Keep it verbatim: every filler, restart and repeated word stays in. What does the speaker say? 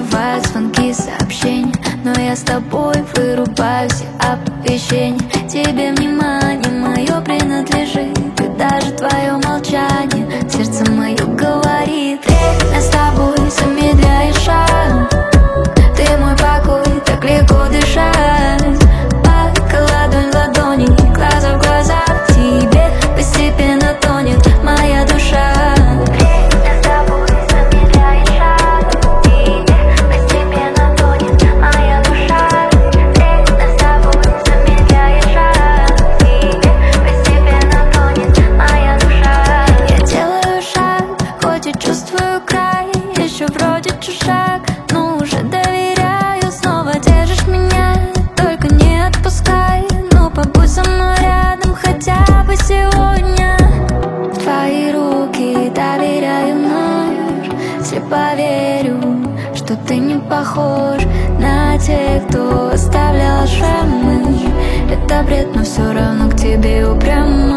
бывают звонки, сообщения, но я с тобой вырубаю все оповещения. Тебе внимание мое принадлежит, и даже твое молчание сердце мое говорит: время с тобой замедляет шаг. Ты мой покой, так легко дышать. Пока ладонь в ладони, глаза в глаза, в тебе постепенно тонет моя душа. Время с тобой замедляет шаг. В тебе постепенно тонет моя душа. Время с тобой замедляет шаг. В тебе постепенно тонет моя душа. Я делаю шаг, хоть и чувствую край, еще вроде чужак, но уже доверяю. Снова держишь меня, только не отпускай. Ну побудь со мной рядом хотя бы сегодня. В твои руки доверяю ночь, слепо верю, что ты не похож на тех, кто оставлял шрамы. Это бред, но все равно к тебе упрямо.